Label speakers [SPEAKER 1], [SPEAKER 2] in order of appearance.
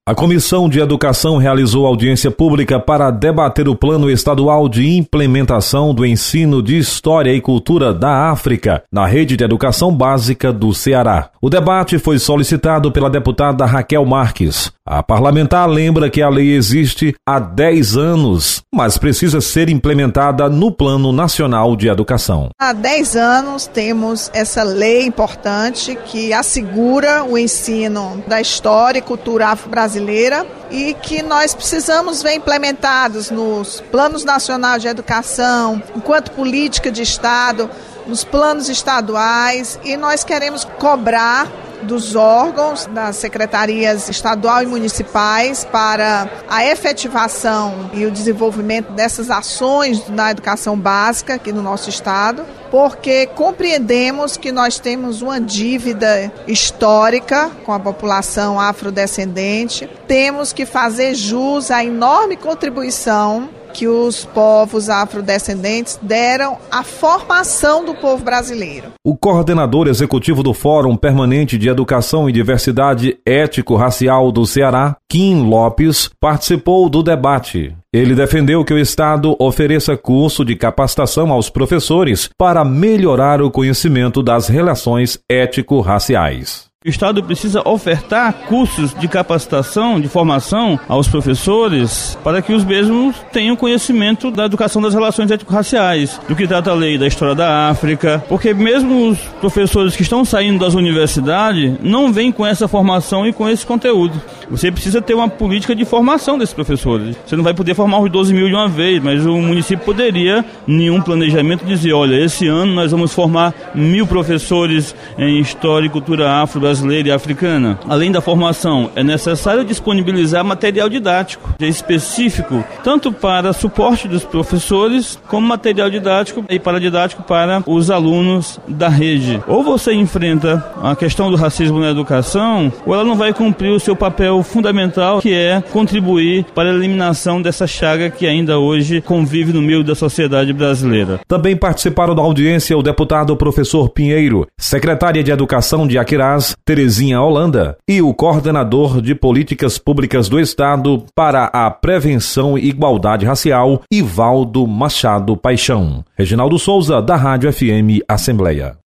[SPEAKER 1] A Comissão de Educação realizou audiência pública para debater o Plano Estadual de Implementação do Ensino de História e Cultura da África na Rede de Educação Básica do Ceará. O debate foi solicitado pela deputada Raquel Marques. A parlamentar lembra que a lei existe há 10 anos, mas precisa ser implementada no Plano Nacional de Educação.
[SPEAKER 2] Há 10 anos temos essa lei importante que assegura o ensino da história e cultura afro-brasileira e que nós precisamos ver implementados nos planos nacionais de educação, enquanto política de Estado, nos planos estaduais, e nós queremos cobrar dos órgãos, das secretarias estadual e municipais para a efetivação e o desenvolvimento dessas ações na educação básica aqui no nosso estado, porque compreendemos que nós temos uma dívida histórica com a população afrodescendente, temos que fazer jus à enorme contribuição que os povos afrodescendentes deram à formação do povo brasileiro.
[SPEAKER 1] O coordenador executivo do Fórum Permanente de Educação e Diversidade Étnico-Racial do Ceará, Kim Lopes, participou do debate. Ele defendeu que o Estado ofereça curso de capacitação aos professores para melhorar o conhecimento das relações étnico-raciais.
[SPEAKER 3] O Estado precisa ofertar cursos de capacitação, de formação aos professores para que os mesmos tenham conhecimento da educação das relações étnico-raciais, do que trata a lei da história da África, porque mesmo os professores que estão saindo das universidades não vêm com essa formação e com esse conteúdo. Você precisa ter uma política de formação desses professores. Você não vai poder formar os 12 mil de uma vez, mas o município poderia, em um planejamento, dizer, olha, esse ano nós vamos formar 1.000 professores em história e cultura afro-brasileira e africana. Além da formação, é necessário disponibilizar material didático específico, tanto para suporte dos professores, como material didático e paradidático para os alunos da rede. Ou você enfrenta a questão do racismo na educação, ou ela não vai cumprir o seu papel fundamental, que é contribuir para a eliminação dessa chaga que ainda hoje convive no meio da sociedade brasileira.
[SPEAKER 1] Também participaram da audiência o deputado professor Pinheiro, secretária de Educação de Aquirás, Terezinha Holanda, e o coordenador de Políticas Públicas do Estado para a Prevenção e Igualdade Racial, Ivaldo Machado Paixão. Reginaldo Souza, da Rádio FM Assembleia.